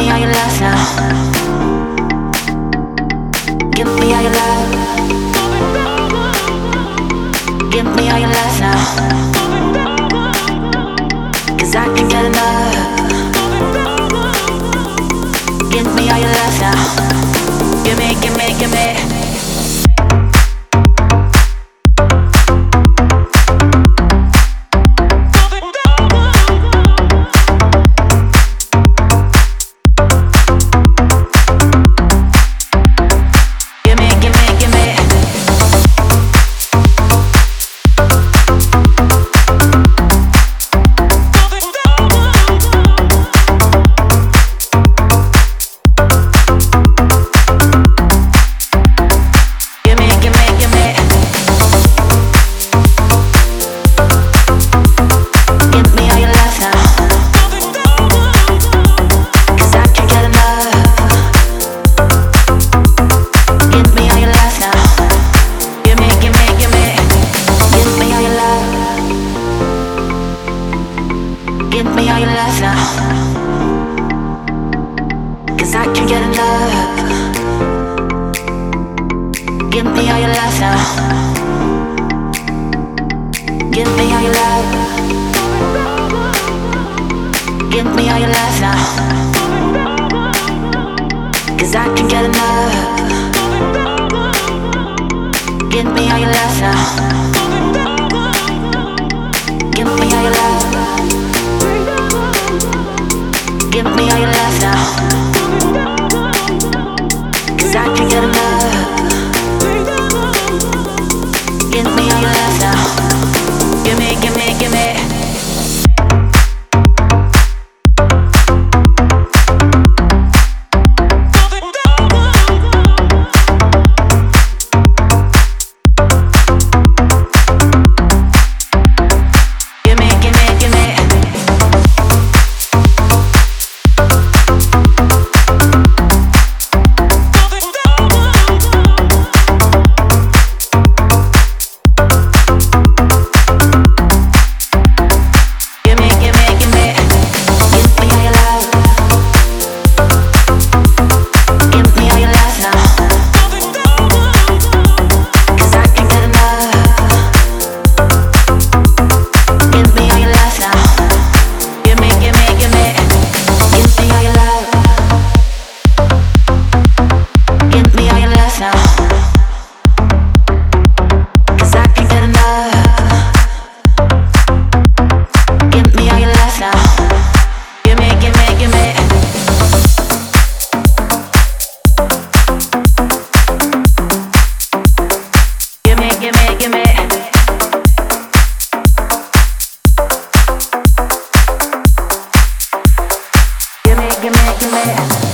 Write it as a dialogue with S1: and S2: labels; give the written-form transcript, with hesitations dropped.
S1: me all your love now. Give me all your love. Give me all your love now. 'Cause I can't get enough. Give me all your love now. Give me, give me, give me. Give me all your love now. 'Cause I can't get enough. Give me all your love now. Give me all your love. Give me all your love now. 'Cause I can't get enough. Give me all your love now. Give me all your love. Give me all your love now. 'Cause I can't get enough. Give me all your love now. Give me, give me, give me. Give me